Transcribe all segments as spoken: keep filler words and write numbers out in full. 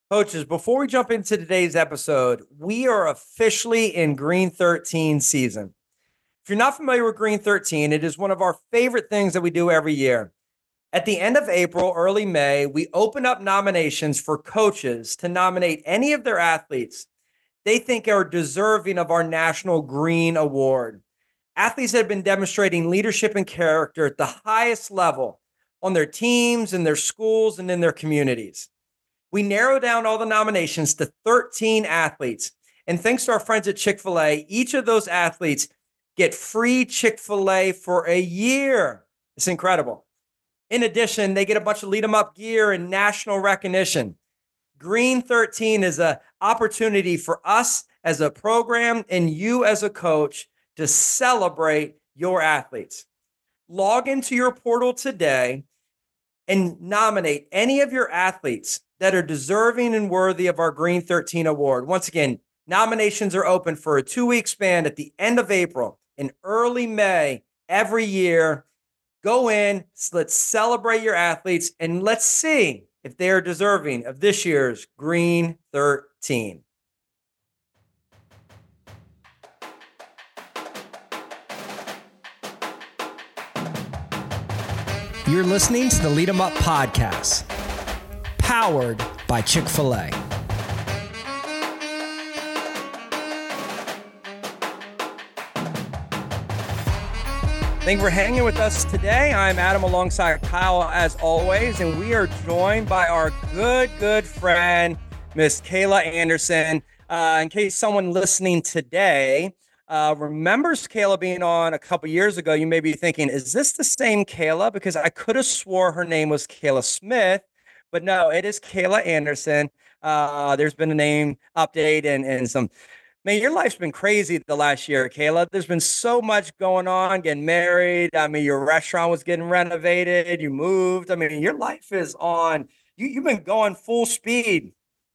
Coaches, before we jump into today's episode, we are officially in Green thirteen season. If you're not familiar with Green thirteen, it is one of our favorite things that we do every year. At the end of April, early May, we open up nominations for coaches to nominate any of their athletes they think are deserving of our National Green Award. Athletes that have been demonstrating leadership and character at the highest level on their teams, in their schools, and in their communities. We narrow down all the nominations to thirteen athletes. And thanks to our friends at Chick-fil-A, each of those athletes get free Chick-fil-A for a year. It's incredible. In addition, they get a bunch of Lead 'em Up gear and national recognition. Green thirteen is an opportunity for us as a program and you as a coach to celebrate your athletes. Log into your portal today and nominate any of your athletes that are deserving and worthy of our Green thirteen award. Once again, nominations are open for a two-week span at the end of April and early May every year. Go in, let's celebrate your athletes, and let's see if they are deserving of this year's Green thirteen. You're listening to the Lead 'em Up podcast, powered by Chick-fil-A. Thank you for hanging with us today. I'm Adam alongside Kyle as always, and we are joined by our good, good friend, Miss Kayla Anderson. Uh, in case someone listening today uh, remembers Kayla being on a couple years ago, you may be thinking, is this the same Kayla? Because I could have swore her name was Kayla Smith, but no, it is Kayla Anderson. Uh, there's been a name update and, and some Man, your life's been crazy the last year, Kayla. There's been so much going on, getting married. I mean, your restaurant was getting renovated. You moved. I mean, your life is on. You, you've been going full speed.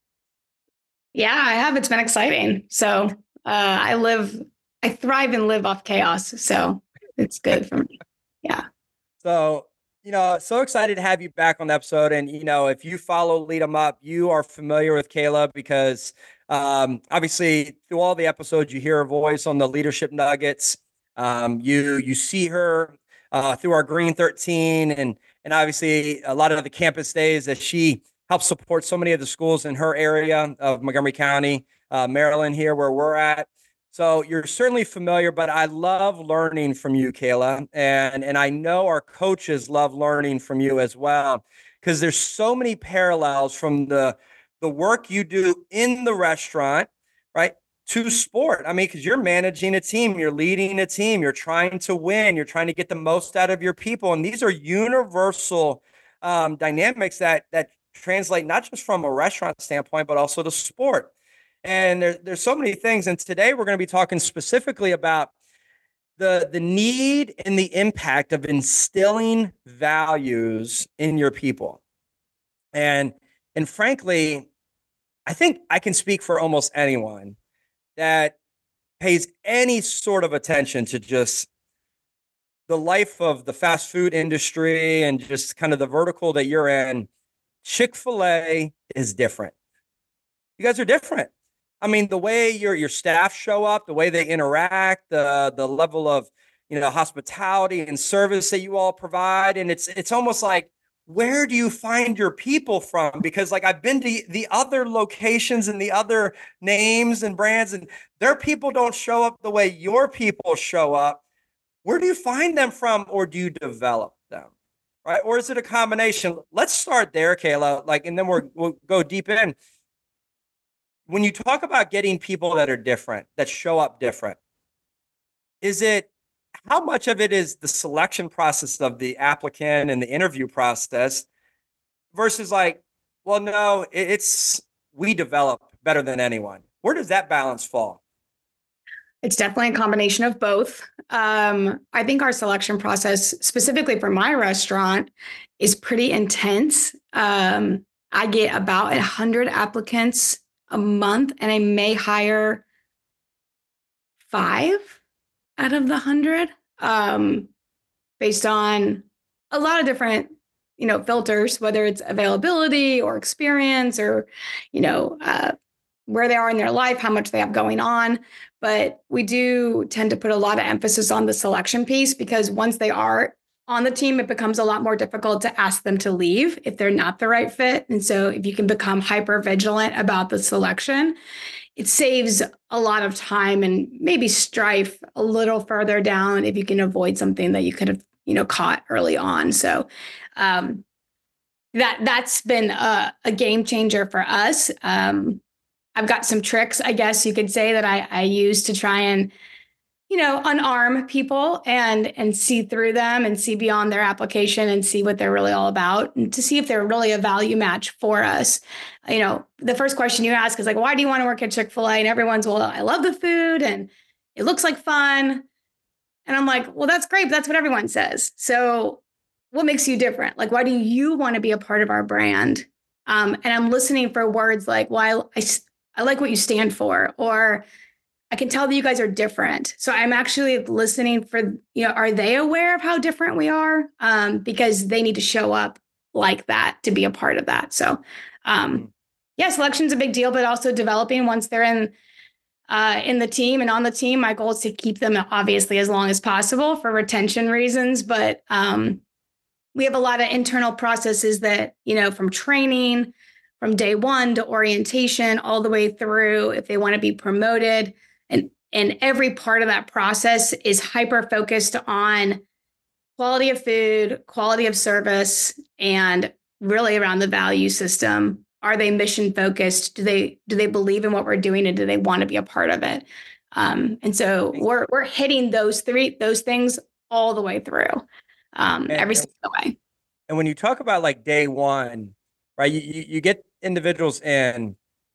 Yeah, I have. It's been exciting. So uh, I live, I thrive and live off chaos. So it's good for me. Yeah. So, you know, so excited to have you back on the episode. And, you know, if you follow Lead 'em Up, you are familiar with Kayla because Um, obviously, through all the episodes, you hear her voice on the Leadership Nuggets. Um, you you see her uh, through our Green thirteen, and and obviously a lot of the campus days that she helps support so many of the schools in her area of Montgomery County, uh, Maryland, here where we're at. So you're certainly familiar, but I love learning from you, Kayla, and and I know our coaches love learning from you as well because there's so many parallels from the the work you do in the restaurant, right, to sport. I mean, because you're managing a team, you're leading a team, you're trying to win, you're trying to get the most out of your people. And these are universal um, dynamics that that translate not just from a restaurant standpoint, but also to sport. And there, there's so many things. And today we're going to be talking specifically about the, the need and the impact of instilling values in your people. And And frankly, I think I can speak for almost anyone that pays any sort of attention to just the life of the fast food industry and just kind of the vertical that you're in. Chick-fil-A is different. You guys are different. I mean, the way your your staff show up, the way they interact, the the level of, you know, hospitality and service that you all provide, and it's it's almost like, where do you find your people from? Because like I've been to the other locations and the other names and brands, and their people don't show up the way your people show up. Where do you find them from, or do you develop them? Right? Or is it a combination? Let's start there, Kayla. Like, and then we're, we'll go deep in. When you talk about getting people that are different, that show up different, is it, how much of it is the selection process of the applicant and the interview process versus like, well, no, it's, we develop better than anyone? Where does that balance fall? It's definitely a combination of both. Um, I think our selection process, specifically for my restaurant, is pretty intense. Um, I get about one hundred applicants a month, and I may hire five out of the one hundred um, based on a lot of different you know, filters, whether it's availability or experience or, you know, uh, where they are in their life, how much they have going on. But we do tend to put a lot of emphasis on the selection piece, because once they are on the team, it becomes a lot more difficult to ask them to leave if they're not the right fit. And so if you can become hyper vigilant about the selection, it saves a lot of time and maybe strife a little further down if you can avoid something that you could have, you know, caught early on. So um, that, that's been a, a game changer for us. Um, I've got some tricks, I guess you could say, that I, I use to try and, you know, unarm people and and see through them and see beyond their application and see what they're really all about, and to see if they're really a value match for us. You know, the first question you ask is like, why do you want to work at Chick-fil-A? And everyone's, well, I love the food and it looks like fun. And I'm like, well, that's great, but that's what everyone says. So what makes you different? Like, why do you want to be a part of our brand? Um, and I'm listening for words like, well, I, I like what you stand for, or I can tell that you guys are different. So I'm actually listening for, you know, are they aware of how different we are? Um, because they need to show up like that to be a part of that. So um, yeah, selection's a big deal, but also developing once they're in uh, in the team and on the team. My goal is to keep them obviously as long as possible for retention reasons. But um, we have a lot of internal processes that, you know, from training, from day one to orientation, all the way through if they want to be promoted. And, and every part of that process is hyper focused on quality of food, quality of service, and really around the value system. Are they mission focused? Do they do they believe in what we're doing, and do they want to be a part of it? Um, and so we're we're hitting those three those things all the way through, um, and, every and, single way. And when you talk about like day one, right? You you, you get individuals in.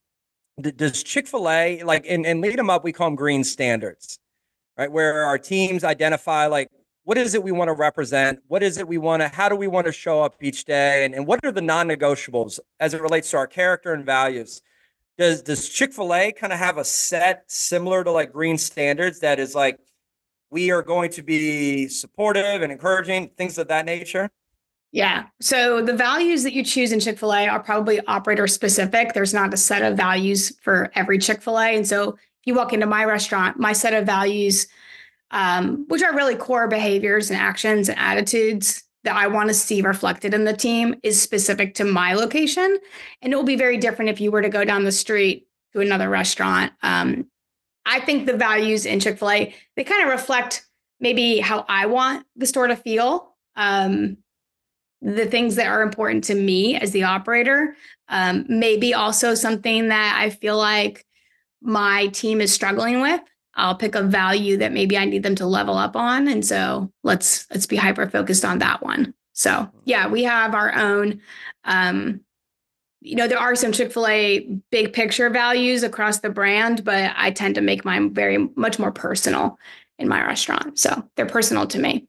Does Chick-fil-A, like in, in Lead 'em Up, we call them green standards, right? Where our teams identify like, what is it we want to represent? What is it we want to, how do we want to show up each day? And, and what are the non-negotiables as it relates to our character and values? Does, does Chick-fil-A kind of have a set similar to like green standards that is like, we are going to be supportive and encouraging, things of that nature? Yeah. So the values that you choose in Chick-fil-A are probably operator specific. There's not a set of values for every Chick-fil-A. And so if you walk into my restaurant, my set of values, um, which are really core behaviors and actions and attitudes that I want to see reflected in the team, is specific to my location. And it will be very different if you were to go down the street to another restaurant. Um, I think the values in Chick-fil-A, they kind of reflect maybe how I want the store to feel. Um, the things that are important to me as the operator, um, maybe also something that I feel like my team is struggling with. I'll pick a value that maybe I need them to level up on. And so let's, let's be hyper focused on that one. So yeah, we have our own, um, you know, there are some Chick-fil-A big picture values across the brand, but I tend to make mine very much more personal in my restaurant. So they're personal to me.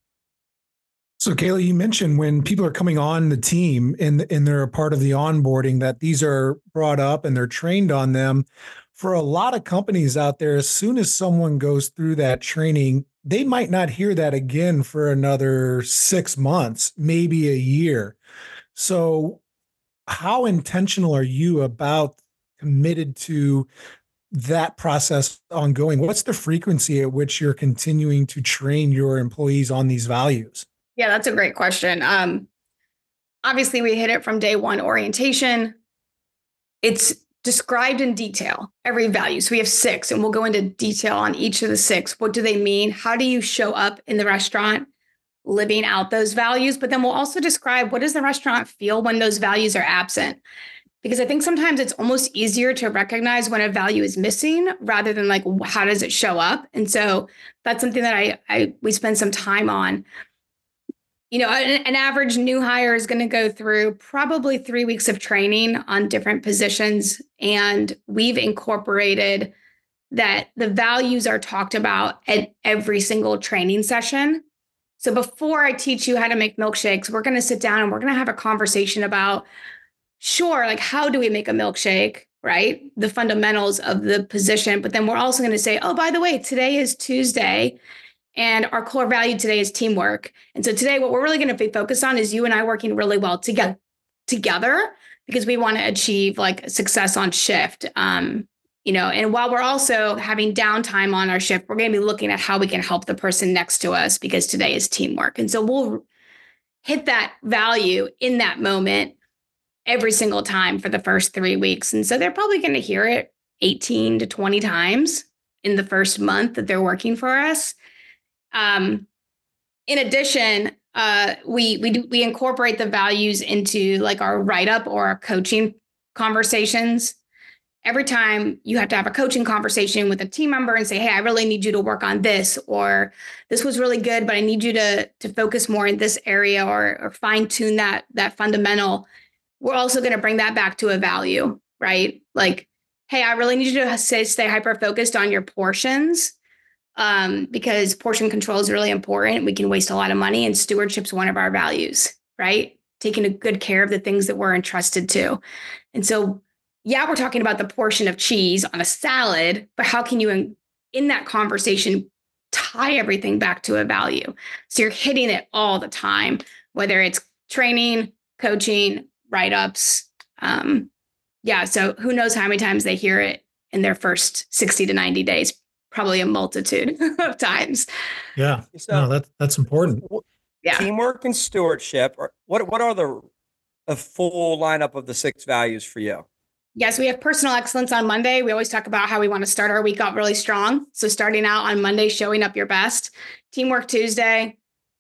So Kayla, you mentioned when people are coming on the team and, and they're a part of the onboarding that these are brought up and they're trained on them. For a lot of companies out there, as soon as someone goes through that training, they might not hear that again for another six months, maybe a year. So how intentional are you about committed to that process ongoing? What's the frequency at which you're continuing to train your employees on these values? Yeah, that's a great question. Um, obviously, we hit it from day one orientation. It's described in detail, every value. So we have six, and we'll go into detail on each of the six. What do they mean? How do you show up in the restaurant living out those values? But then we'll also describe, what does the restaurant feel when those values are absent? Because I think sometimes it's almost easier to recognize when a value is missing rather than like, how does it show up? And so that's something that I, I we spend some time on. You know, an, an average new hire is going to go through probably three weeks of training on different positions. And we've incorporated that the values are talked about at every single training session. So before I teach you how to make milkshakes, we're going to sit down and we're going to have a conversation about, sure, like how do we make a milkshake, right? The fundamentals of the position. But then we're also going to say, oh, by the way, today is Tuesday. And our core value today is teamwork. And so today, what we're really going to be focused on is you and I working really well together, together because we want to achieve like success on shift. Um, you know, and while we're also having downtime on our shift, we're going to be looking at how we can help the person next to us because today is teamwork. And so we'll hit that value in that moment every single time for the first three weeks. And so they're probably going to hear it eighteen to twenty times in the first month that they're working for us. Um, in addition, uh, we we do, we incorporate the values into like our write-up or our coaching conversations. Every time you have to have a coaching conversation with a team member and say, hey, I really need you to work on this, or this was really good, but I need you to, to focus more in this area or, or fine tune that, that fundamental. We're also going to bring that back to a value, right? Like, hey, I really need you to stay, stay hyper-focused on your portions um, because portion control is really important. We can waste a lot of money, and stewardship's one of our values, right? Taking a good care of the things that we're entrusted to. And so yeah, we're talking about the portion of cheese on a salad, but how can you, in, in that conversation, tie everything back to a value? So you're hitting it all the time, whether it's training, coaching, write-ups. Um, yeah, so who knows how many times they hear it in their first sixty to ninety days, probably a multitude of times. Yeah, So, no, that, that's important. Yeah. Teamwork and stewardship. Or what, what are the a full lineup of the six values for you? Yes, we have personal excellence on Monday. We always talk about how we want to start our week out really strong. So starting out on Monday, showing up your best. Teamwork Tuesday.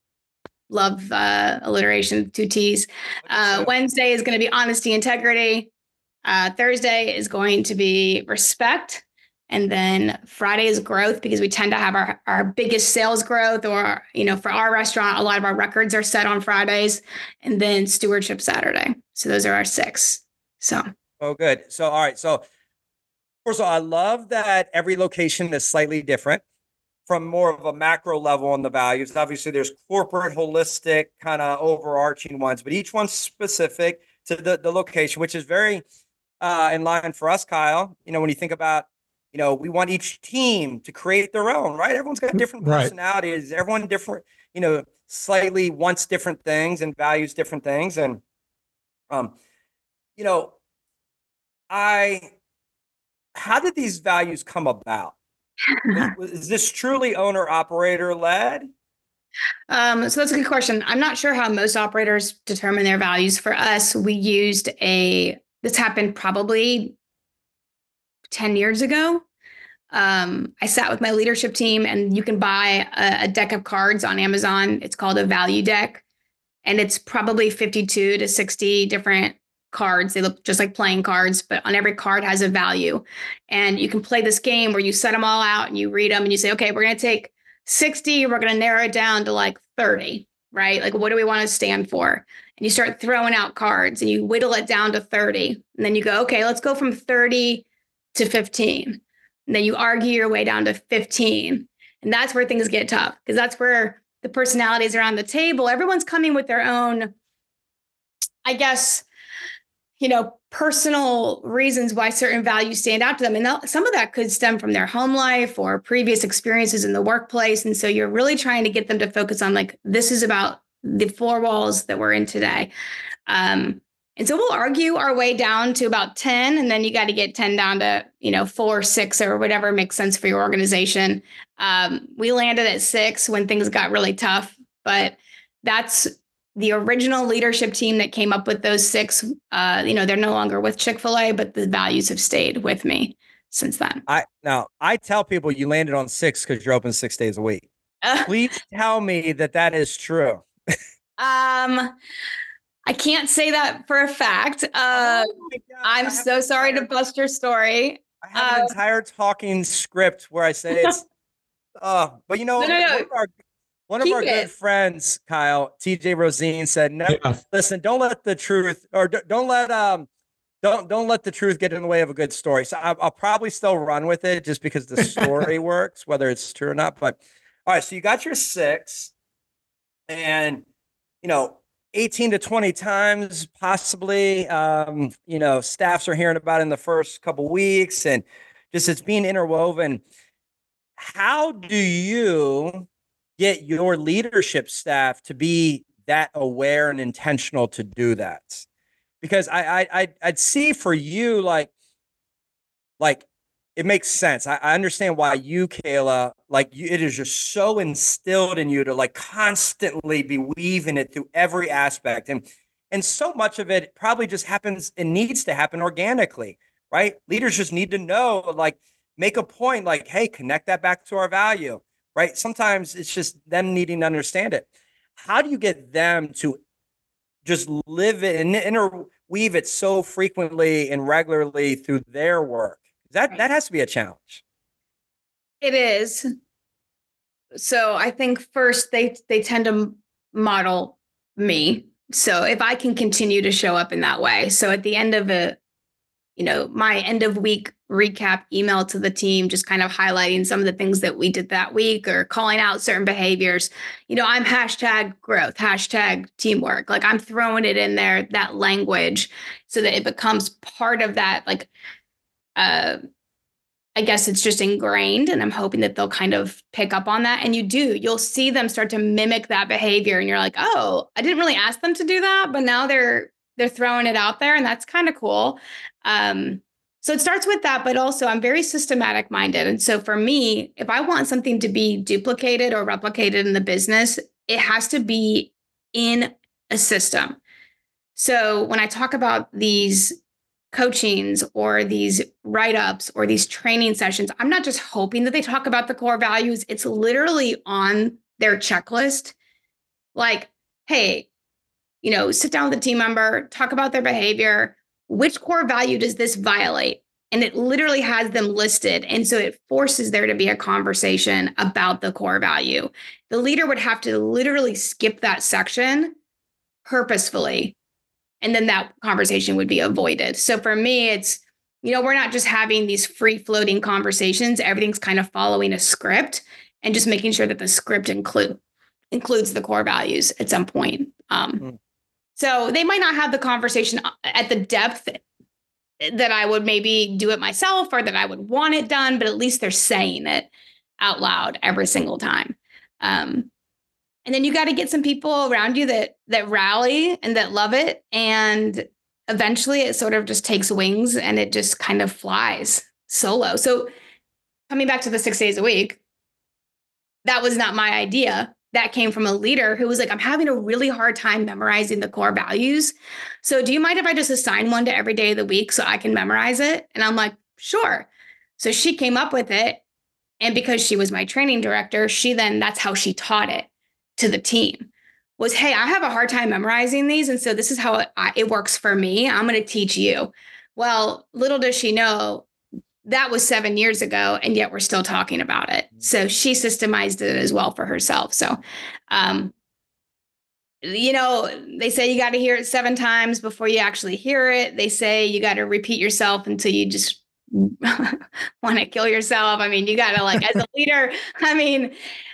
Love uh, alliteration, two T's. Uh, Wednesday is going to be honesty, integrity. Uh, Thursday is going to be respect. And then Friday is growth, because we tend to have our, our biggest sales growth, or, you know, for our restaurant, a lot of our records are set on Fridays. And then stewardship Saturday. So those are our six. So. Oh, good. So, all right. So, first of all, I love that every location is slightly different from more of a macro level on the values. Obviously, there's corporate, holistic, kind of overarching ones, but each one's specific to the, the location, which is very uh, in line for us, Kyle. You know, when you think about, you know, we want each team to create their own, right? Everyone's got different personalities. Right. Everyone different, you know, slightly wants different things and values different things. And, um, you know, I, how did these values come about? is, is this truly owner operator led? Um, so that's a good question. I'm not sure how most operators determine their values. For us, we used a, this happened probably ten years ago. Um, I sat with my leadership team, and you can buy a, a deck of cards on Amazon. It's called a value deck. And it's probably fifty-two to sixty different cards. They look just like playing cards, but on every card has a value. And you can play this game where you set them all out and you read them and you say, okay, we're going to take sixty, we're going to narrow it down to like thirty, right? Like, what do we want to stand for? And you start throwing out cards and you whittle it down to thirty. And then you go, okay, let's go from thirty to fifteen. And then you argue your way down to fifteen. And that's where things get tough, because that's where the personalities are on the table. Everyone's coming with their own, I guess, you know, personal reasons why certain values stand out to them. And that, some of that could stem from their home life or previous experiences in the workplace. And so you're really trying to get them to focus on, like, this is about the four walls that we're in today. Um, and so we'll argue our way down to about ten, and then you got to get ten down to, you know, four, six, or whatever makes sense for your organization. Um, we landed at six when things got really tough, but that's the original leadership team that came up with those six. Uh, you know, they're no longer with Chick-fil-A, but the values have stayed with me since then. I now I tell people you landed on six because you're open six days a week. Uh, Please tell me that that is true. um, I can't say that for a fact. Uh, oh I'm so sorry entire, to bust your story. I have uh, an entire talking script where I say it's, uh, but you know, no, no, no. one of our, one of our good friends, Kyle, T J Rosine, said, no, yeah. listen, don't let the truth, or don't let, um, don't, don't let the truth get in the way of a good story. So I'll, I'll probably still run with it just because the story works, whether it's true or not. But all right, so you got your six, and, you know, eighteen to twenty times, possibly, um, you know, staffs are hearing about it in the first couple weeks, and just it's being interwoven. How do you get your leadership staff to be that aware and intentional to do that? Because I, I, I'd, I'd see for you, like, like it makes sense. I, I understand why you, Kayla, like you, it is just so instilled in you to like constantly be weaving it through every aspect. And, and so much of it probably just happens and needs to happen organically, right? Leaders just need to know, like, make a point, like, hey, connect that back to our value, right? Sometimes it's just them needing to understand it. How do you get them to just live it and interweave it so frequently and regularly through their work? That that has to be a challenge. It is. So I think first they they tend to model me. So if I can continue to show up in that way. So at the end of a, you know, my end of week recap email to the team, just kind of highlighting some of the things that we did that week or calling out certain behaviors, you know, I'm hashtag growth, hashtag teamwork. Like I'm throwing it in there, that language, so that it becomes part of that, like, uh, I guess it's just ingrained, and I'm hoping that they'll kind of pick up on that. And you do, you'll see them start to mimic that behavior. And you're like, oh, I didn't really ask them to do that, but now they're, they're throwing it out there, and that's kind of cool. Um, so it starts with that, but also I'm very systematic minded. And so for me, if I want something to be duplicated or replicated in the business, it has to be in a system. So when I talk about these coachings or these write-ups or these training sessions, I'm not just hoping that they talk about the core values. It's literally on their checklist. Like, hey, you know, sit down with a team member, talk about their behavior. Which core value does this violate? And it literally has them listed. And so it forces there to be a conversation about the core value. The leader would have to literally skip that section purposefully, and then that conversation would be avoided. So for me, it's, you know, we're not just having these free floating conversations. Everything's kind of following a script and just making sure that the script include includes the core values at some point. Um, mm-hmm. So they might not have the conversation at the depth that I would maybe do it myself or that I would want it done, but at least they're saying it out loud every single time. Um, and then you got to get some people around you that that rally and that love it. And eventually it sort of just takes wings and it just kind of flies solo. So coming back to the six days a week, that was not my idea. That came from a leader who was like, I'm having a really hard time memorizing the core values. So do you mind if I just assign one to every day of the week so I can memorize it? And I'm like, sure. So she came up with it. And because she was my training director, she then, that's how she taught it to the team was, hey, I have a hard time memorizing these. And so this is how it, it works for me. I'm going to teach you. Well, little does she know, that was seven years ago, and yet we're still talking about it. So she systemized it as well for herself. So, um, you know, they say you got to hear it seven times before you actually hear it. They say you got to repeat yourself until you just want to kill yourself. I mean, you got to, like, as a leader, I mean,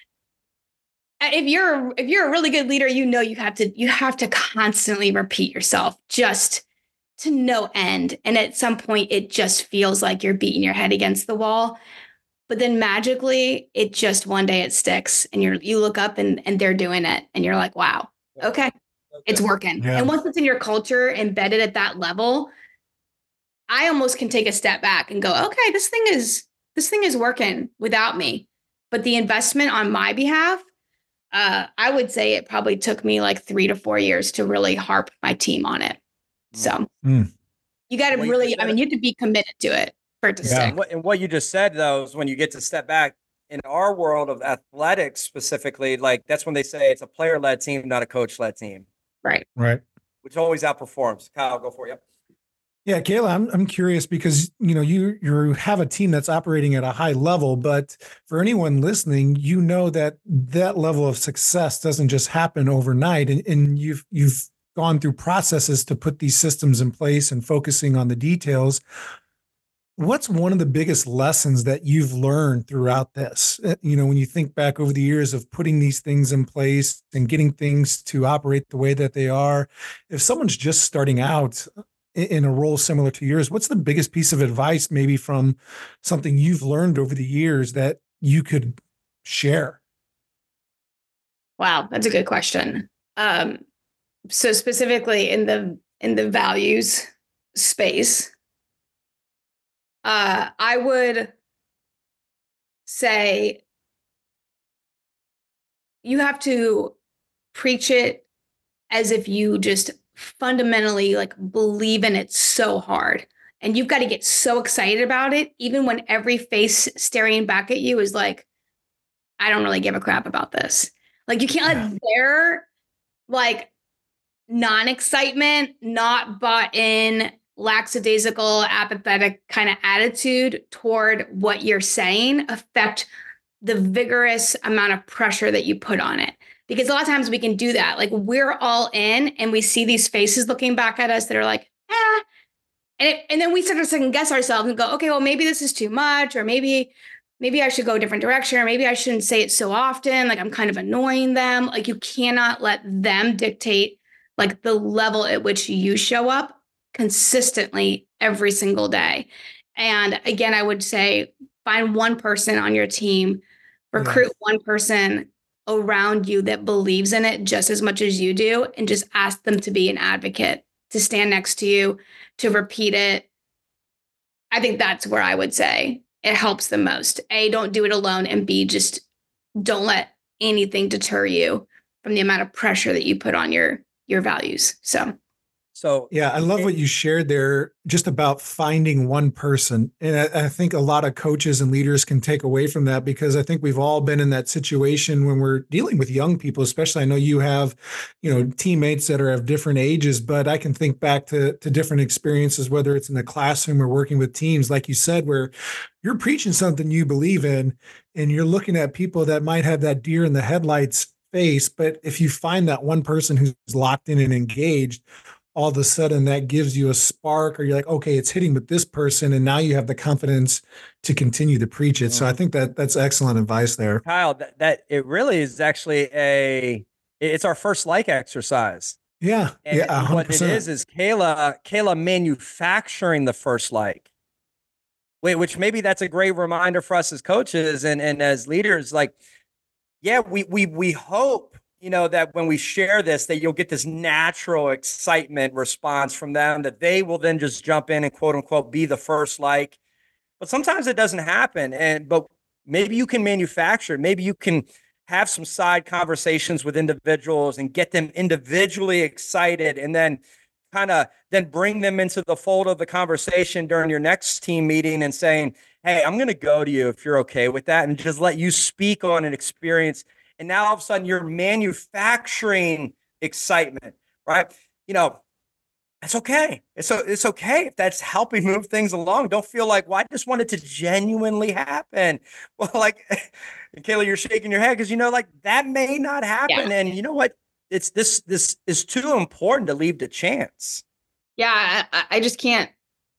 if you're if you're a really good leader, you know you have to you have to constantly repeat yourself just to no end. And at some point, it just feels like you're beating your head against the wall. But then magically, it just one day it sticks, and you're you look up and, and they're doing it, and you're like, wow, okay, okay. It's working. Yeah. And once it's in your culture, embedded at that level, I almost can take a step back and go, okay, this thing is this thing is working without me. But the investment on my behalf, uh, I would say it probably took me like three to four years to really harp my team on it. So mm. you got to well, really, I mean, you have to be committed to it for it to yeah. stick. And what, and what you just said, though, is when you get to step back in our world of athletics specifically, like that's when they say it's a player-led team, not a coach-led team. Right. Right. Which always outperforms. Kyle, go for it. Yep. Yeah, Kayla, I'm I'm curious because, you know, you you have a team that's operating at a high level, but for anyone listening, you know that that level of success doesn't just happen overnight, and, and you've you've gone through processes to put these systems in place and focusing on the details. What's one of the biggest lessons that you've learned throughout this? You know, when you think back over the years of putting these things in place and getting things to operate the way that they are, if someone's just starting out in a role similar to yours, what's the biggest piece of advice maybe from something you've learned over the years that you could share? Wow, that's a good question. Um, so specifically in the in the values space, uh, I would say you have to preach it as if you just fundamentally like believe in it so hard. And you've got to get so excited about it, even when every face staring back at you is like, I don't really give a crap about this. Like you can't let their like non-excitement, not bought in, lackadaisical, apathetic kind of attitude toward what you're saying affect the vigorous amount of pressure that you put on it. Because a lot of times we can do that. Like we're all in and we see these faces looking back at us that are like, eh. And, it, and then we sort of second guess ourselves and go, okay, well, maybe this is too much, or maybe, maybe I should go a different direction, or maybe I shouldn't say it so often. Like I'm kind of annoying them. Like you cannot let them dictate like the level at which you show up consistently every single day. And again, I would say find one person on your team, recruit yes. one person around you that believes in it just as much as you do, and just ask them to be an advocate, to stand next to you, to repeat it. I think that's where I would say it helps the most. A, don't do it alone, and B, just don't let anything deter you from the amount of pressure that you put on your your values. So So, yeah, I love what you shared there just about finding one person. And I, I think a lot of coaches and leaders can take away from that, because I think we've all been in that situation when we're dealing with young people, especially. I know you have, you know, teammates that are of different ages, but I can think back to, to different experiences, whether it's in the classroom or working with teams, like you said, where you're preaching something you believe in and you're looking at people that might have that deer in the headlights face. But if you find that one person who's locked in and engaged, all of a sudden that gives you a spark, or you're like, okay, it's hitting with this person. And now you have the confidence to continue to preach it. So I think that that's excellent advice there. Kyle, that, that it really is actually a, it's our first like exercise. Yeah. And yeah. one hundred percent. What it is, is Kayla, Kayla manufacturing the first like, which maybe that's a great reminder for us as coaches and, and as leaders. Like, yeah, we, we, we hope, you know, that when we share this, that you'll get this natural excitement response from them, that they will then just jump in and quote unquote be the first like. But sometimes it doesn't happen. And but maybe you can manufacture, maybe you can have some side conversations with individuals and get them individually excited, and then kind of then bring them into the fold of the conversation during your next team meeting and saying, hey, I'm going to go to you if you're okay with that, and just let you speak on an experience. And now all of a sudden you're manufacturing excitement, right? You know, it's okay. It's so it's okay if that's helping move things along. Don't feel like, well, I just want it to genuinely happen. Well, like, Kayla, you're shaking your head because, you know, like that may not happen. Yeah. And you know what? It's this, this is too important to leave to chance. Yeah. I, I just can't,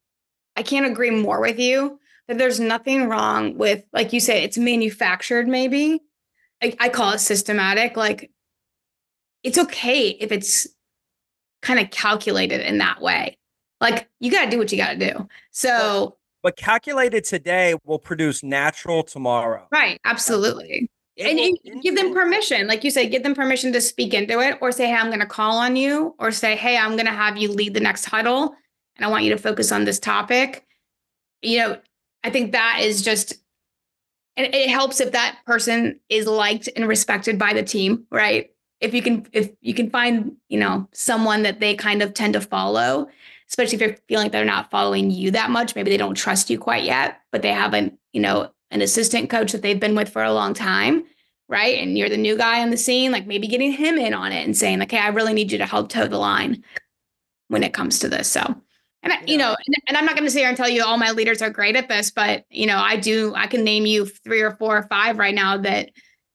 I can't agree more with you that there's nothing wrong with, like you say, it's manufactured maybe. I, I call it systematic. Like, it's okay if it's kind of calculated in that way. Like, you got to do what you got to do. So, but, but calculated today will produce natural tomorrow. Right. Absolutely. It and will, you give them permission. Like you say, give them permission to speak into it, or say, hey, I'm going to call on you, or say, hey, I'm going to have you lead the next huddle, and I want you to focus on this topic. You know, I think that is just, and it helps if that person is liked and respected by the team, right? If you can, if you can find, you know, someone that they kind of tend to follow, especially if you're feeling like they're not following you that much, maybe they don't trust you quite yet, but they have an, you know, an assistant coach that they've been with for a long time, right? And you're the new guy on the scene, like maybe getting him in on it and saying, okay, I really need you to help toe the line when it comes to this. So, and I, you know, and, and I'm not going to sit here and tell you all my leaders are great at this, but you know, I do, I can name you three or four or five right now that,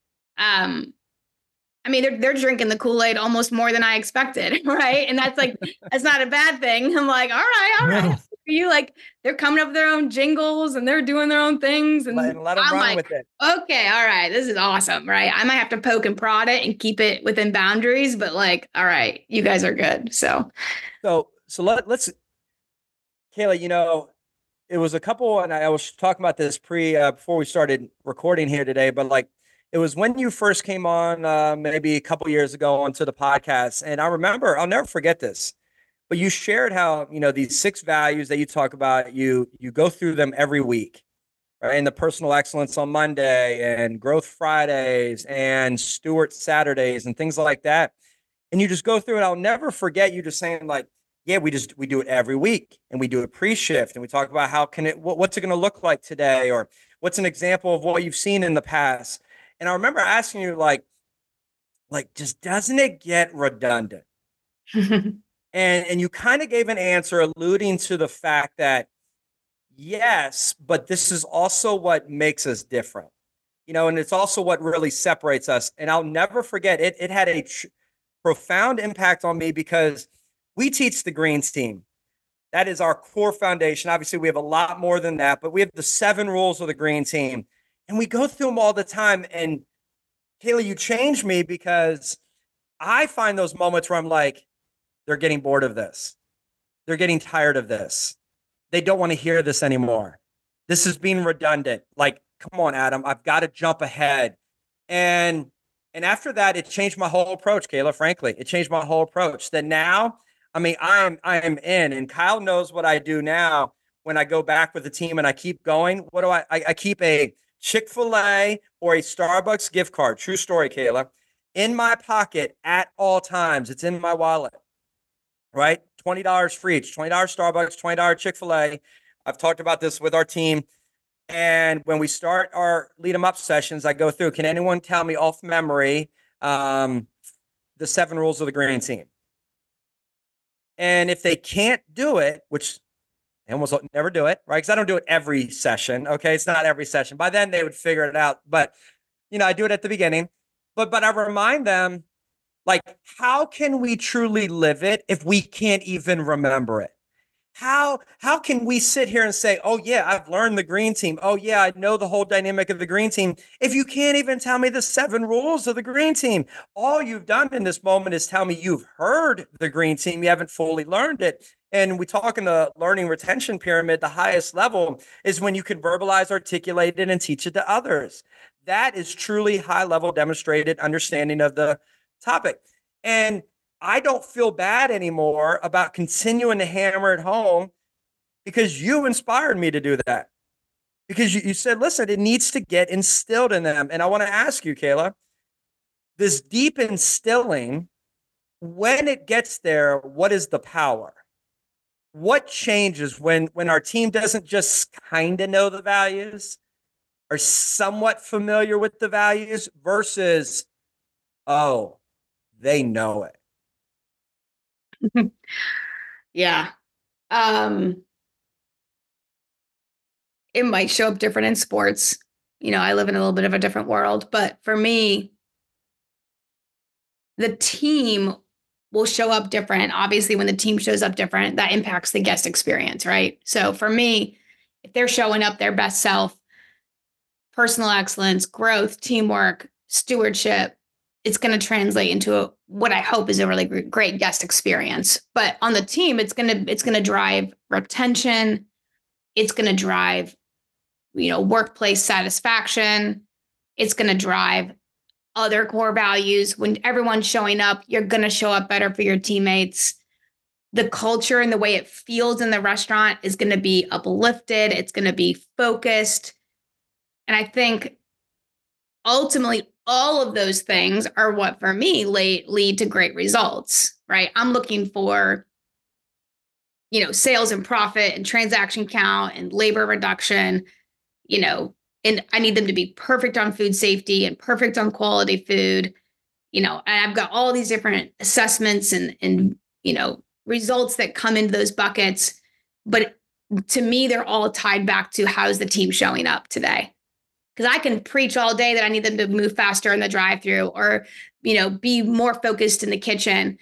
um, I mean, they're, they're drinking the Kool-Aid almost more than I expected. Right. And that's like, that's not a bad thing. I'm like, all right, all right. No. For you, like they're coming up with their own jingles and they're doing their own things. And let, let them I'm run like, with it. Okay. All right. This is awesome. Right. I might have to poke and prod it and keep it within boundaries, but like, all right, you guys are good. So, so, so let, let's, Kayla, you know, it was a couple, and I was talking about this pre, uh, before we started recording here today, but like, It was when you first came on, uh, maybe a couple years ago onto the podcast. And I remember, I'll never forget this, but you shared how, you know, these six values that you talk about, you, you go through them every week, right? And the personal excellence on Monday and growth Fridays and Stewart Saturdays and things like that. And you just go through it. I'll never forget you just saying like, yeah, we just, we do it every week and we do it pre-shift and we talk about how can it, what, what's it going to look like today? Or what's an example of what you've seen in the past? And I remember asking you like, like, just doesn't it get redundant? and, and you kind of gave an answer alluding to the fact that yes, but this is also what makes us different, you know, and it's also what really separates us. And I'll never forget it. It had a tr- profound impact on me because we teach the Greens team. That is our core foundation. Obviously, we have a lot more than that, but we have the seven rules of the Green team, and we go through them all the time. And Kayla, you changed me because I find those moments where I'm like, they're getting bored of this. They're getting tired of this. They don't want to hear this anymore. This is being redundant. Like, come on, Adam, I've got to jump ahead. And, and after that, it changed my whole approach, Kayla, frankly. It changed my whole approach that now, I mean, I am I am in, and Kyle knows what I do now when I go back with the team and I keep going. What do I, I, I keep a Chick-fil-A or a Starbucks gift card. True story, Kayla, in my pocket at all times. It's in my wallet, right? twenty dollars for each, twenty dollars Starbucks, twenty dollars Chick-fil-A. I've talked about this with our team. And when we start our lead 'em up sessions, I go through, can anyone tell me off memory um, the seven rules of the Green team? And if they can't do it, which they almost never do it, right? Because I don't do it every session. Okay. It's not every session. By then they would figure it out. But, you know, I do it at the beginning. But, but I remind them, like, how can we truly live it if we can't even remember it? How, how can we sit here and say, oh, yeah, I've learned the Green team. Oh, yeah, I know the whole dynamic of the Green team. If you can't even tell me the seven rules of the Green team, all you've done in this moment is tell me you've heard the Green team. You haven't fully learned it. And we talk in the learning retention pyramid, the highest level is when you can verbalize, articulate it, and teach it to others. That is truly high level demonstrated understanding of the topic. And I don't feel bad anymore about continuing to hammer it home because you inspired me to do that. Because you, you said, listen, it needs to get instilled in them. And I want to ask you, Kayla, this deep instilling, when it gets there, what is the power? What changes when, when our team doesn't just kind of know the values, are somewhat familiar with the values versus, oh, they know it? Yeah. Um, it might show up different in sports. You know, I live in a little bit of a different world, but for me, the team will show up different. Obviously, when the team shows up different, that impacts the guest experience, right? So for me, if they're showing up their best self, personal excellence, growth, teamwork, stewardship, it's going to translate into a, what I hope is a really great guest experience. But on the team, it's going to, it's going to drive retention. It's going to drive, you know, workplace satisfaction. It's going to drive other core values. When everyone's showing up, you're going to show up better for your teammates. The culture and the way it feels in the restaurant is going to be uplifted. It's going to be focused. And I think ultimately, all of those things are what, for me, lead, lead to great results, right? I'm looking for, you know, sales and profit and transaction count and labor reduction, you know, and I need them to be perfect on food safety and perfect on quality food, you know, and I've got all these different assessments and, and, you know, results that come into those buckets. But to me, they're all tied back to how's the team showing up today? Because I can preach all day that I need them to move faster in the drive-through or, you know, be more focused in the kitchen.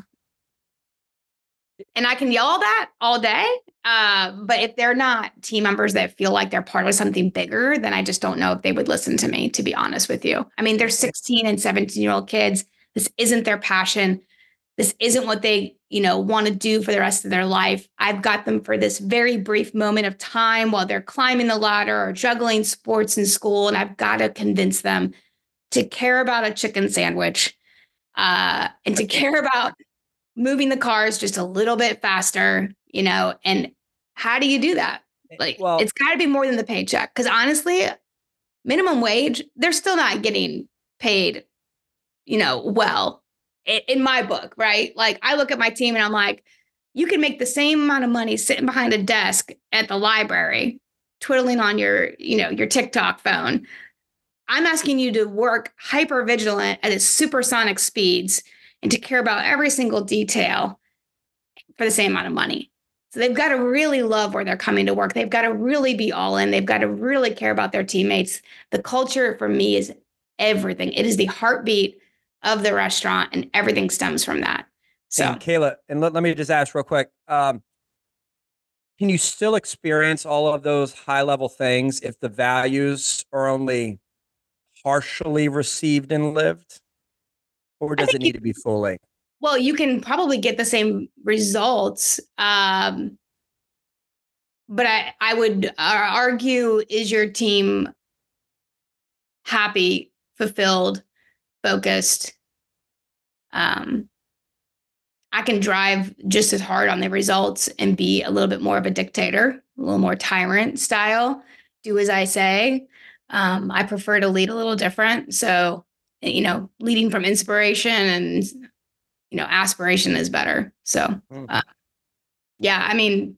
And I can yell all that all day. Uh, but if they're not team members that feel like they're part of something bigger, then I just don't know if they would listen to me, to be honest with you. I mean, they're sixteen and seventeen-year-old kids. This isn't their passion. This isn't what they, you know, want to do for the rest of their life. I've got them for this very brief moment of time while they're climbing the ladder or juggling sports in school. And I've got to convince them to care about a chicken sandwich, uh, and to care about moving the cars just a little bit faster, you know, and how do you do that? Like, Well, it's got to be more than the paycheck. Because honestly, minimum wage, they're still not getting paid, you know, well, in, in my book, right? Like, I look at my team and I'm like, you can make the same amount of money sitting behind a desk at the library, twiddling on your, you know, your TikTok phone. I'm asking you to work hyper vigilant at its supersonic speeds and to care about every single detail for the same amount of money. So they've got to really love where they're coming to work. They've got to really be all in. They've got to really care about their teammates. The culture for me is everything. It is the heartbeat of the restaurant, and everything stems from that. So, and Kayla, and let, let me just ask real quick. Um, can you still experience all of those high level things if the values are only partially received and lived? Or does it need you, to be fully? Well, you can probably get the same results. Um, but I, I would uh, argue, is your team happy, fulfilled, focused? Um, I can drive just as hard on the results and be a little bit more of a dictator, a little more tyrant style, do as I say. Um, I prefer to lead a little different. So, you know, leading from inspiration and, you know, aspiration is better. So, uh, yeah, I mean,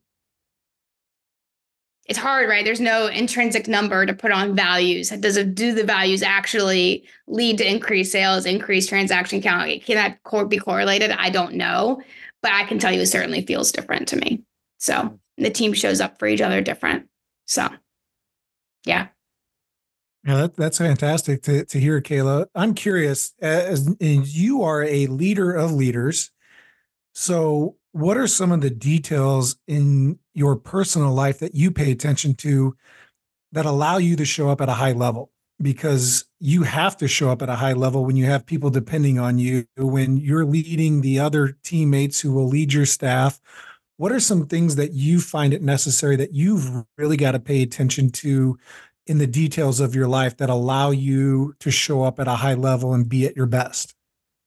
it's hard, right? There's no intrinsic number to put on values. Does it, do the values actually lead to increased sales, increased transaction count? Can that core be correlated? I don't know, but I can tell you it certainly feels different to me. So the team shows up for each other different. So, yeah. Yeah, that, that's fantastic to, to hear, Kayla. I'm curious, as, as you are a leader of leaders, so what are some of the details in your personal life that you pay attention to that allow you to show up at a high level? Because you have to show up at a high level when you have people depending on you, when you're leading the other teammates who will lead your staff. What are some things that you find it necessary that you've really got to pay attention to in the details of your life that allow you to show up at a high level and be at your best?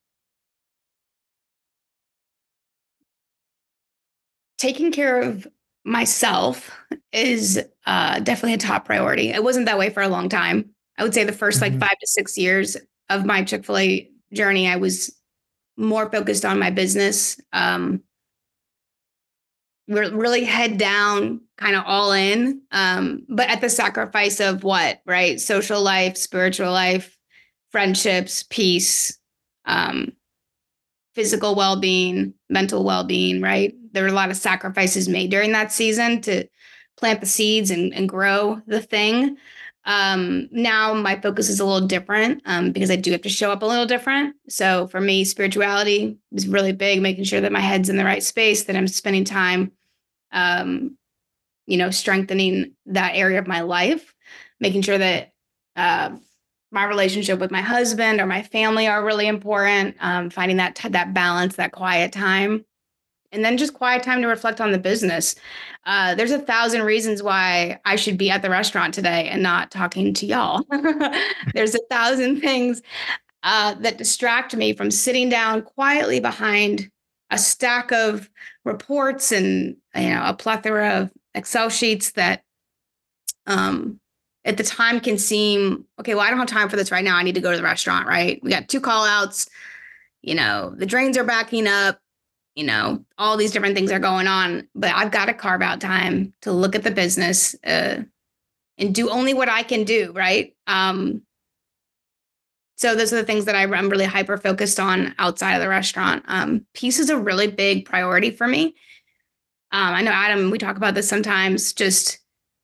Taking care of myself is uh, definitely a top priority. It wasn't that way for a long time. I would say the first mm-hmm. like five to six years of my Chick-fil-A journey, I was more focused on my business. Um, we're really head down, kind of all in, um, but at the sacrifice of what, right? Social life, spiritual life, friendships, peace, um, physical well-being, mental well-being, right? There were a lot of sacrifices made during that season to plant the seeds and, and grow the thing. Um, now my focus is a little different um, because I do have to show up a little different. So for me, spirituality is really big, making sure that my head's in the right space, that I'm spending time, um, you know, strengthening that area of my life, making sure that uh, my relationship with my husband or my family are really important, um, finding that t- that balance, that quiet time. And then just quiet time to reflect on the business. Uh, there's a thousand reasons why I should be at the restaurant today and not talking to y'all. There's a thousand things uh, that distract me from sitting down quietly behind a stack of reports and, you know, a plethora of Excel sheets that um, at the time can seem, okay, well, I don't have time for this right now. I need to go to the restaurant, right? We got two call outs, you know, the drains are backing up. You know, all these different things are going on, but I've got to carve out time to look at the business uh, and do only what I can do, right? Um, so those are the things that I, I'm really hyper focused on outside of the restaurant. Um, peace is a really big priority for me. Um, I know, Adam, we talk about this sometimes. Just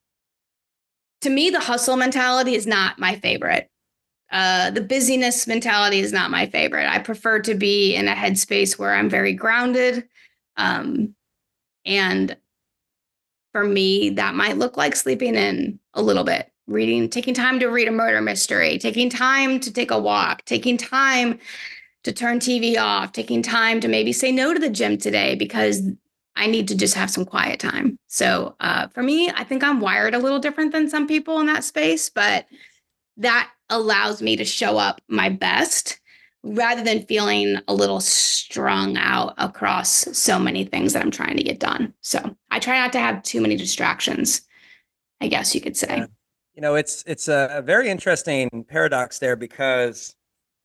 to me, the hustle mentality is not my favorite. Uh, the busyness mentality is not my favorite. I prefer to be in a headspace where I'm very grounded. Um, and for me, that might look like sleeping in a little bit, reading, taking time to read a murder mystery, taking time to take a walk, taking time to turn T V off, taking time to maybe say no to the gym today because I need to just have some quiet time. So uh, for me, I think I'm wired a little different than some people in that space, but that allows me to show up my best rather than feeling a little strung out across so many things that I'm trying to get done. So I try not to have too many distractions, I guess you could say. Yeah. You know, it's it's a very interesting paradox there because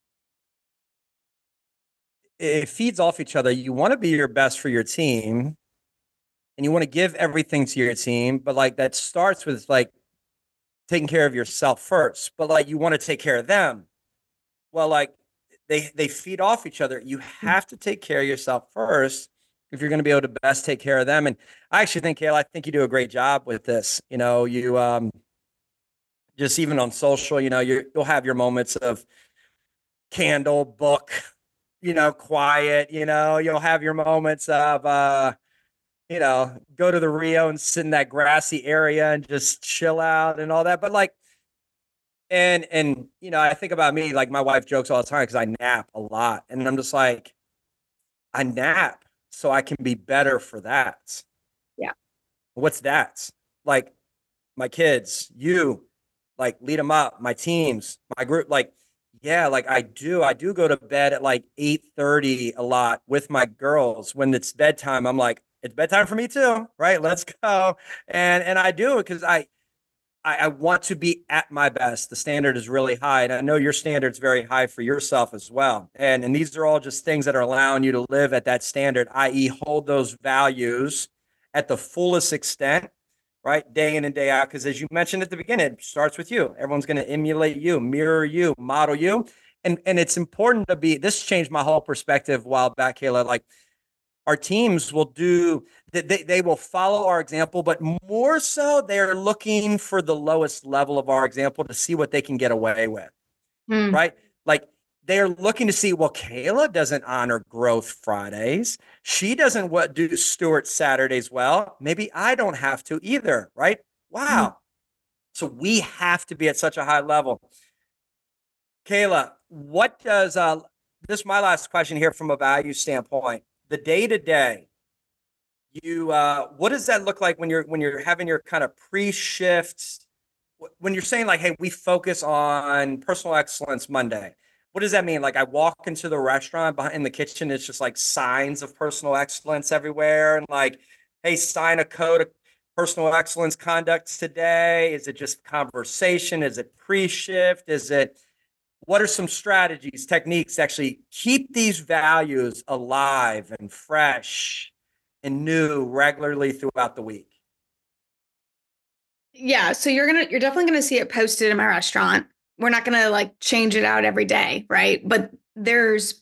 it feeds off each other. You want to be your best for your team and you want to give everything to your team, but like that starts with like taking care of yourself first, but like you want to take care of them. Well, like they they feed off each other. You have to take care of yourself first if you're going to be able to best take care of them. And I actually think, Kayla, I think you do a great job with this. You know, you um just even on social, you know, you you'll have your moments of candle, book, you know, quiet, you know, you'll have your moments of uh you know, go to the Rio and sit in that grassy area and just chill out and all that. But like, and, and, you know, I think about me, like my wife jokes all the time because I nap a lot. And I'm just like, I nap so I can be better for that. Yeah. What's that? Like my kids, you, like lead them up, my teams, my group, like, yeah, like I do. I do go to bed at like eight thirty a lot with my girls. When it's bedtime, I'm like, it's bedtime for me too, right? Let's go. And and I do it because I, I I want to be at my best. The standard is really high. And I know your standard's very high for yourself as well. And and these are all just things that are allowing you to live at that standard, that is hold those values at the fullest extent, right? Day in and day out. Because as you mentioned at the beginning, it starts with you. Everyone's going to emulate you, mirror you, model you. And and it's important to be, this changed my whole perspective a while back, Kayla, like, our teams will do, they, they will follow our example, but more so they're looking for the lowest level of our example to see what they can get away with, mm. right? Like they're looking to see, well, Kayla doesn't honor Growth Fridays. She doesn't what do Stewart Saturdays well. Maybe I don't have to either, right? Wow. Mm. So we have to be at such a high level. Kayla, what does, uh, this is my last question here from a value standpoint. The day-to-day, you uh, what does that look like when you're when you're having your kind of pre-shift, when you're saying like, hey, we focus on personal excellence Monday? What does that mean? Like I walk into the restaurant behind in the kitchen, it's just like signs of personal excellence everywhere, and like, hey, sign a code of personal excellence conduct today. Is it just conversation? Is it pre-shift? Is it What are some strategies, techniques to actually keep these values alive and fresh and new regularly throughout the week? Yeah, so you're gonna you're definitely gonna see it posted in my restaurant. We're not gonna like change it out every day, right? But there's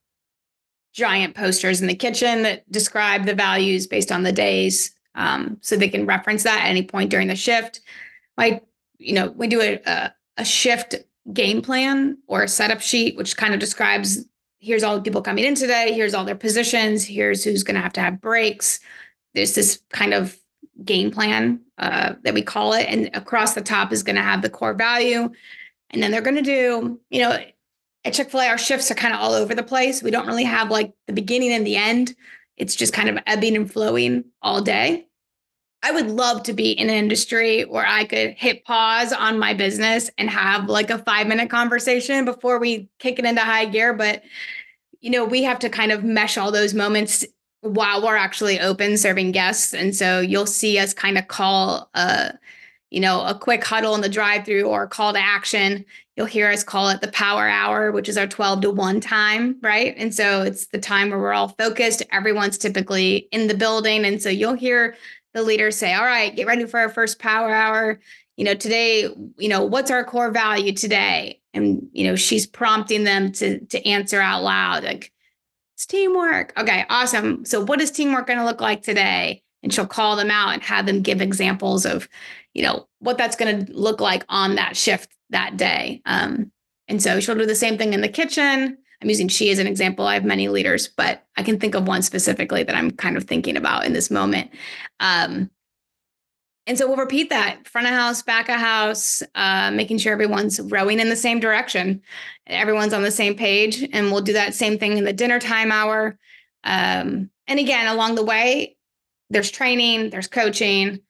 giant posters in the kitchen that describe the values based on the days, um, so they can reference that at any point during the shift. Like, you know, we do a a, a shift game plan or a setup sheet, which kind of describes, here's all the people coming in today, here's all their positions, here's who's going to have to have breaks. There's this kind of game plan uh, that we call it. And across the top is going to have the core value. And then they're going to do, you know, at Chick-fil-A, our shifts are kind of all over the place. We don't really have like the beginning and the end. It's just kind of ebbing and flowing all day. I would love to be in an industry where I could hit pause on my business and have like a five minute conversation before we kick it into high gear. But, you know, we have to kind of mesh all those moments while we're actually open serving guests. And so you'll see us kind of call a, you know, a quick huddle in the drive-through or a call to action. You'll hear us call it the power hour, which is our twelve to one time, right? And so it's the time where we're all focused. Everyone's typically in the building. And so you'll hear the leaders say, all right, get ready for our first power hour. You know, today, you know, what's our core value today? And, you know, she's prompting them to, to answer out loud, like, it's teamwork. Okay, awesome. So what is teamwork going to look like today? And she'll call them out and have them give examples of, you know, what that's going to look like on that shift that day. Um, and so she'll do the same thing in the kitchen. I'm using she as an example. I have many leaders, but I can think of one specifically that I'm kind of thinking about in this moment. Um, and so we'll repeat that front of house, back of house, uh, making sure everyone's rowing in the same direction. Everyone's on the same page. And we'll do that same thing in the dinner time hour. Um, and again, along the way, there's training, there's coaching.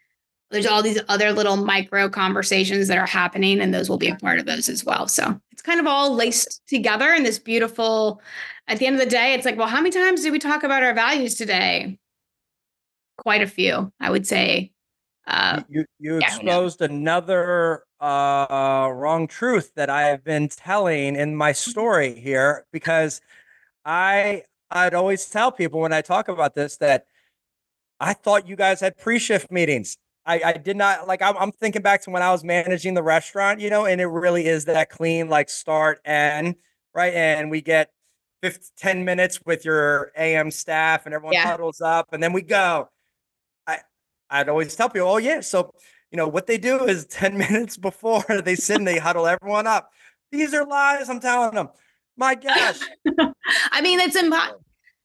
there's all these other little micro conversations that are happening, and those will be a part of those as well. So it's kind of all laced together in this beautiful, at the end of the day, it's like, well, how many times did we talk about our values today? Quite a few, I would say. Uh, you you yeah, exposed another uh, wrong truth that I have been telling in my story here, because I I'd always tell people when I talk about this that I thought you guys had pre-shift meetings. I, I did not like, I'm, I'm thinking back to when I was managing the restaurant, you know, and it really is that clean, like start and right. And we get fifteen, ten minutes with your A M staff and everyone Yeah. huddles up and then we go. I, I'd always tell people, oh yeah. So, you know, what they do is ten minutes before they sit and they huddle everyone up. These are lies. I'm telling them, my gosh. I mean, it's impo-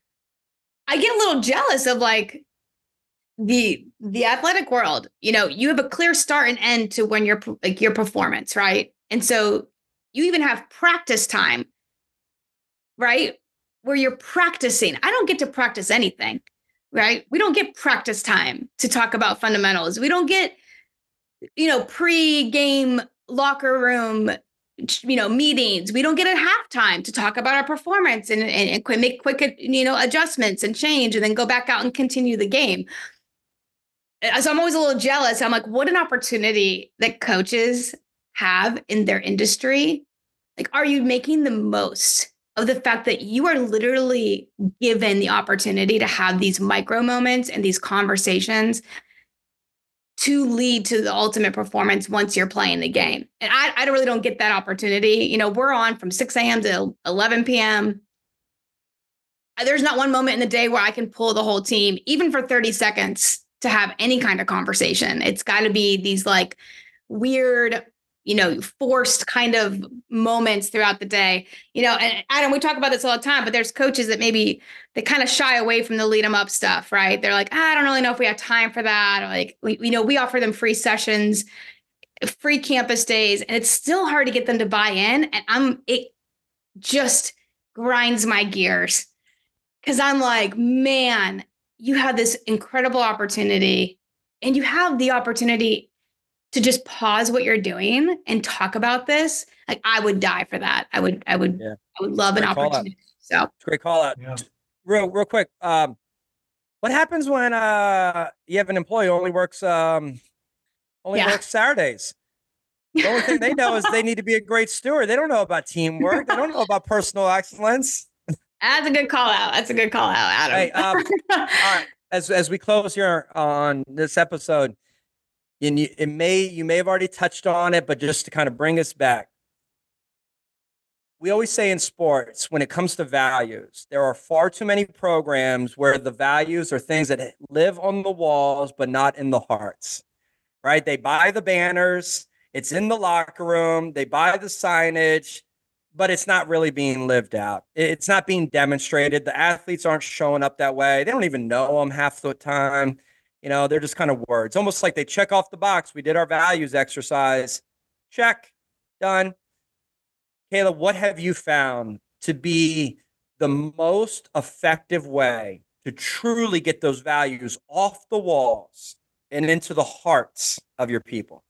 I get a little jealous of like, the the athletic world. You know, you have a clear start and end to when your like your performance, right? And so you even have practice time, right? Where you're practicing. I don't get to practice anything, right? We don't get practice time to talk about fundamentals. We don't get, you know, pre-game locker room, you know, meetings. We don't get a halftime to talk about our performance and, and, and make quick, you know, adjustments and change and then go back out and continue the game. So I'm always a little jealous. I'm like, what an opportunity that coaches have in their industry. Like, are you making the most of the fact that you are literally given the opportunity to have these micro moments and these conversations to lead to the ultimate performance once you're playing the game? And I, I really don't get that opportunity. You know, we're on from six a.m. to eleven p.m. There's not one moment in the day where I can pull the whole team, even for thirty seconds, to have any kind of conversation. It's got to be these like weird, you know, forced kind of moments throughout the day. You know, and Adam, we talk about this all the time, but there's coaches that maybe they kind of shy away from the lead them up stuff, right? They're like, ah, I don't really know if we have time for that. Or like, we, you know, we offer them free sessions, free campus days, and it's still hard to get them to buy in. And I'm, it just grinds my gears because I'm like, man, you have this incredible opportunity and you have the opportunity to just pause what you're doing and talk about this. Like I would die for that. I would, I would, yeah. I would love an opportunity. So it's a great call out. Yeah. Real, real quick. Um, what happens when uh, you have an employee who only works, um, only yeah. works Saturdays? The only thing they know is they need to be a great steward. They don't know about teamwork. They don't know about personal excellence. That's a good call out. That's a good call out, Adam. Hey, um, all right. As as we close here on this episode, and you, it may you may have already touched on it, but just to kind of bring us back, we always say in sports, when it comes to values, there are far too many programs where the values are things that live on the walls but not in the hearts. Right? They buy the banners, it's in the locker room, they buy the signage, but it's not really being lived out. It's not being demonstrated. The athletes aren't showing up that way. They don't even know them half the time. You know, they're just kind of words, almost like they check off the box. We did our values exercise. Check. Done. Kayla, what have you found to be the most effective way to truly get those values off the walls and into the hearts of your people?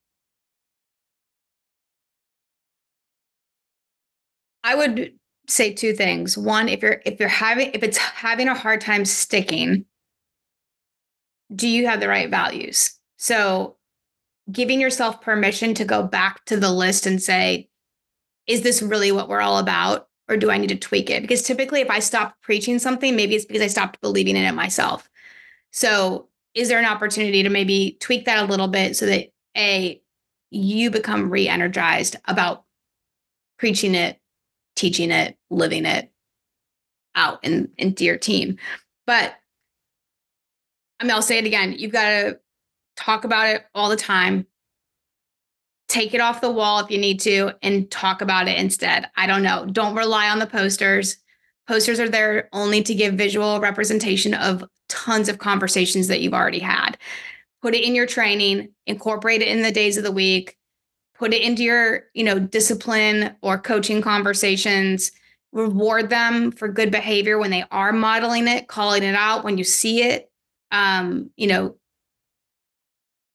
I would say two things. One, if you're if you're having if it's having a hard time sticking, do you have the right values? So giving yourself permission to go back to the list and say, is this really what we're all about? Or do I need to tweak it? Because typically if I stop preaching something, maybe it's because I stopped believing in it myself. So is there an opportunity to maybe tweak that a little bit so that A, you become re-energized about preaching it, teaching it, living it out in, into your team. But I mean, I'll say it again. You've got to talk about it all the time. Take it off the wall if you need to and talk about it instead. I don't know. Don't rely on the posters. Posters are there only to give visual representation of tons of conversations that you've already had. Put it in your training, incorporate it in the days of the week. Put it into your, you know, discipline or coaching conversations, reward them for good behavior when they are modeling it, calling it out when you see it. Um, you know,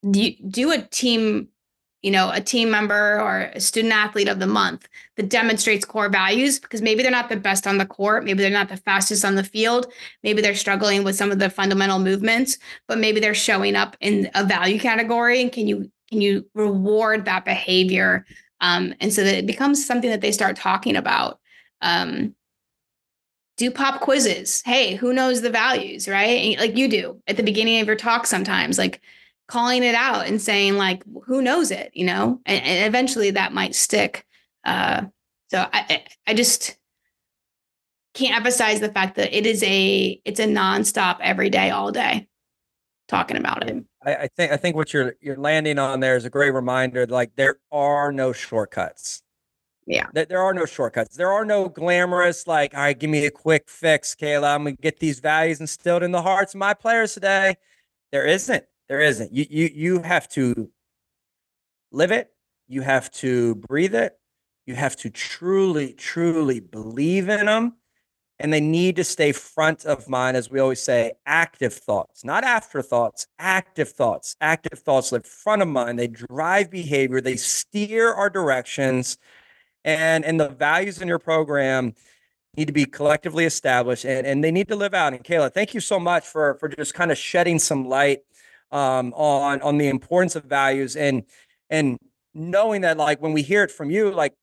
do, do a team, you know, a team member or a student athlete of the month that demonstrates core values, because maybe they're not the best on the court. Maybe they're not the fastest on the field. Maybe they're struggling with some of the fundamental movements, but maybe they're showing up in a value category. And can you, can you reward that behavior? Um, and so that it becomes something that they start talking about. Um, do pop quizzes. Hey, who knows the values, right? And like you do at the beginning of your talk sometimes, like calling it out and saying like, who knows it, you know, and, and eventually that might stick. Uh, so I, I just can't emphasize the fact that it is a, it's a nonstop every day, all day talking about it. I, I think, I think what you're, you're landing on there is a great reminder. Like there are no shortcuts. Yeah. There are no shortcuts. There are no glamorous, like, all right, give me a quick fix, Kayla. I'm going to get these values instilled in the hearts of my players today. There isn't. There isn't. You, you, you have to live it. You have to breathe it. You have to truly, truly believe in them. And they need to stay front of mind, as we always say, active thoughts, not afterthoughts, active thoughts. Active thoughts live front of mind. They drive behavior. They steer our directions. And, and the values in your program need to be collectively established, and, and they need to live out. And Kayla, thank you so much for, for just kind of shedding some light um, on, on the importance of values, and, and knowing that, like, when we hear it from you, like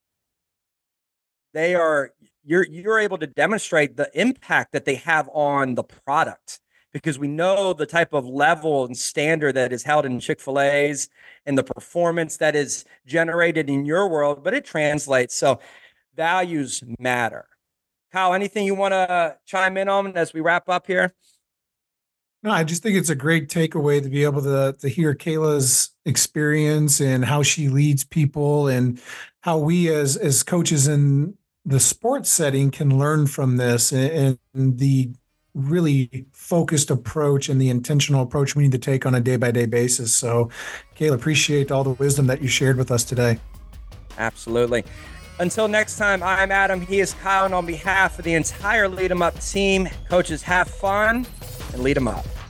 they are, you're, you're able to demonstrate the impact that they have on the product, because we know the type of level and standard that is held in Chick-fil-A's and the performance that is generated in your world, but it translates. So values matter. Kyle, anything you want to chime in on as we wrap up here? No, I just think it's a great takeaway to be able to, to hear Kayla's experience and how she leads people, and how we as, as coaches in the sports setting can learn from this, and, and the really focused approach and the intentional approach we need to take on a day-by-day basis. So, Kayla, appreciate all the wisdom that you shared with us today. Absolutely. Until next time, I'm Adam. He is Kyle. And on behalf of the entire Lead 'em Up team, coaches, have fun and lead 'em up.